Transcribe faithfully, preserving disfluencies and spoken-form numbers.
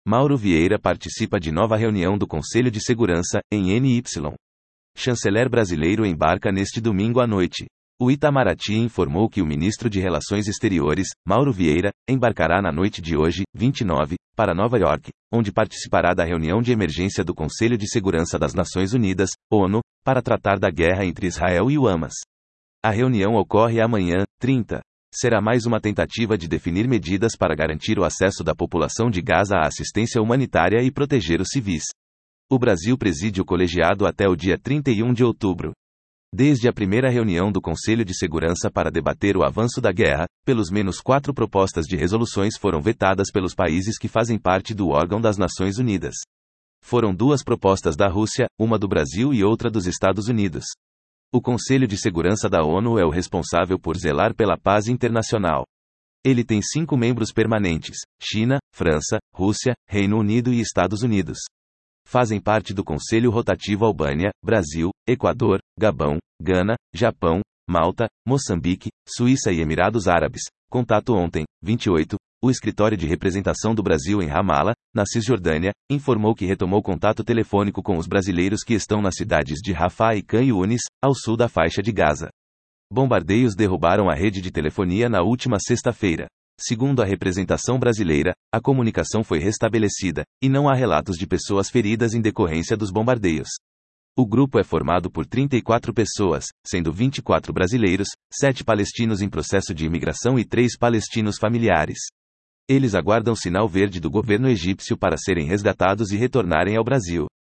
Mauro Vieira participa de nova reunião do Conselho de Segurança, em N Y. Chanceler brasileiro embarca neste domingo à noite. O Itamaraty informou que o ministro de Relações Exteriores, Mauro Vieira, embarcará na noite de hoje, vinte e nove, para Nova York, onde participará da reunião de emergência do Conselho de Segurança das Nações Unidas, ONU, para tratar da guerra entre Israel e o Hamas. A reunião ocorre amanhã, trinta. Será mais uma tentativa de definir medidas para garantir o acesso da população de Gaza à assistência humanitária e proteger os civis. O Brasil preside o colegiado até o dia trinta e um de outubro. Desde a primeira reunião do Conselho de Segurança para debater o avanço da guerra, pelos menos quatro propostas de resoluções foram vetadas pelos países que fazem parte do órgão das Nações Unidas. Foram duas propostas da Rússia, uma do Brasil e outra dos Estados Unidos. O Conselho de Segurança da ONU é o responsável por zelar pela paz internacional. Ele tem cinco membros permanentes: China, França, Rússia, Reino Unido e Estados Unidos. Fazem parte do Conselho Rotativo Albânia, Brasil, Equador, Gabão, Gana, Japão, Malta, Moçambique, Suíça e Emirados Árabes. Contato ontem, vinte e oito, o Escritório de Representação do Brasil em Ramala, na Cisjordânia, informou que retomou contato telefônico com os brasileiros que estão nas cidades de Rafah e Khan Yunis, ao sul da faixa de Gaza. Bombardeios derrubaram a rede de telefonia na última sexta-feira. Segundo a representação brasileira, a comunicação foi restabelecida, e não há relatos de pessoas feridas em decorrência dos bombardeios. O grupo é formado por trinta e quatro pessoas, sendo vinte e quatro brasileiros, sete palestinos em processo de imigração e três palestinos familiares. Eles aguardam sinal verde do governo egípcio para serem resgatados e retornarem ao Brasil.